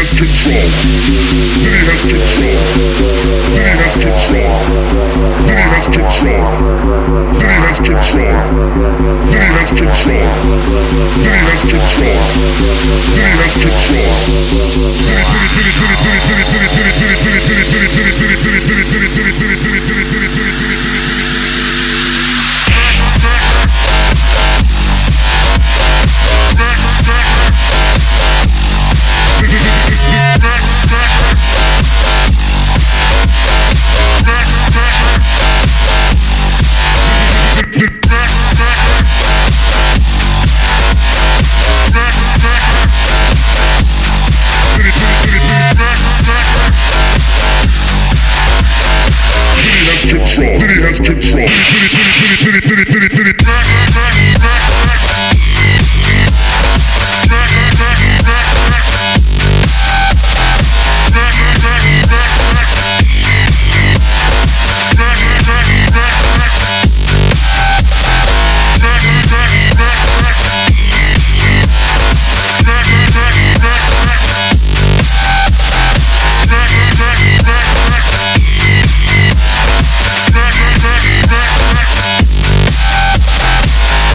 has control. Then he has control. Then he has control. Then he has control. Then he has control. Then he has control. Then he has control. Then he has control. Control. Then he has control.